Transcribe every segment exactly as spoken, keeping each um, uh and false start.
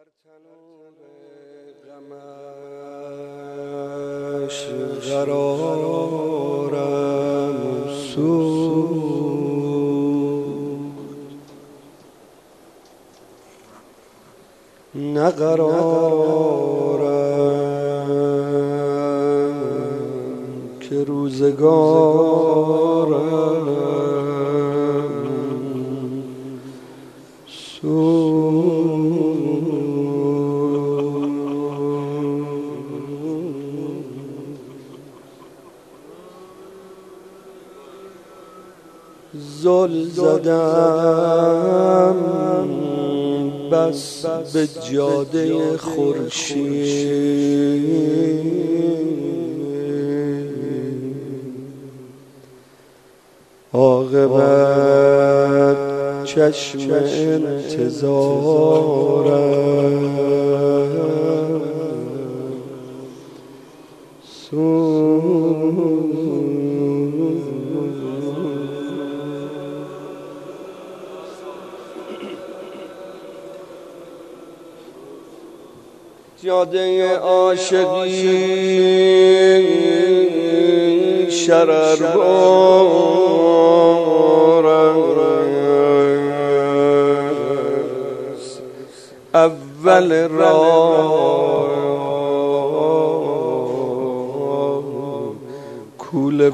غمش قرارم سوخت، نه قرارم که روزگارم زل زدم بس به جاده خورشید، عاقبت چشم انتظارم سوخت. جاده عاشقی شرر بارست، اول راه کوله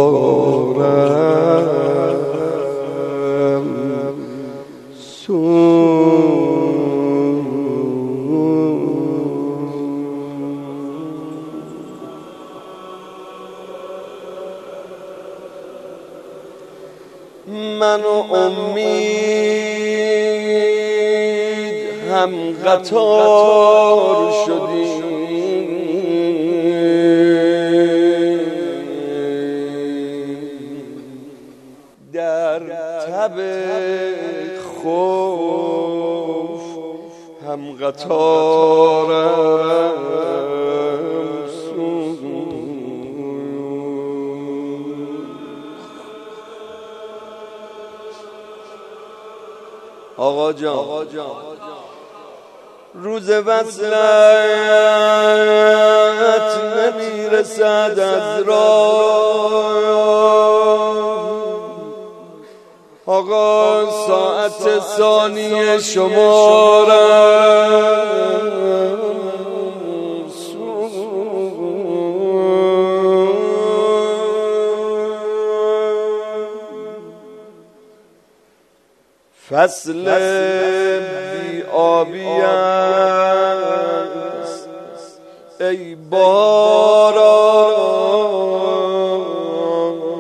بارم سوخت. من و امید هم قطار شدیم، در تب خوف هم قطارم آقا جان. روز وصلت نمیرسد از راه، آقا ساعت ثانیه شمارم فصل بی آبی است ای باران،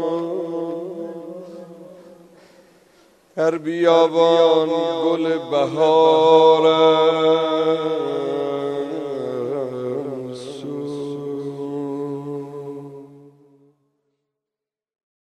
در بیابان گل بهارم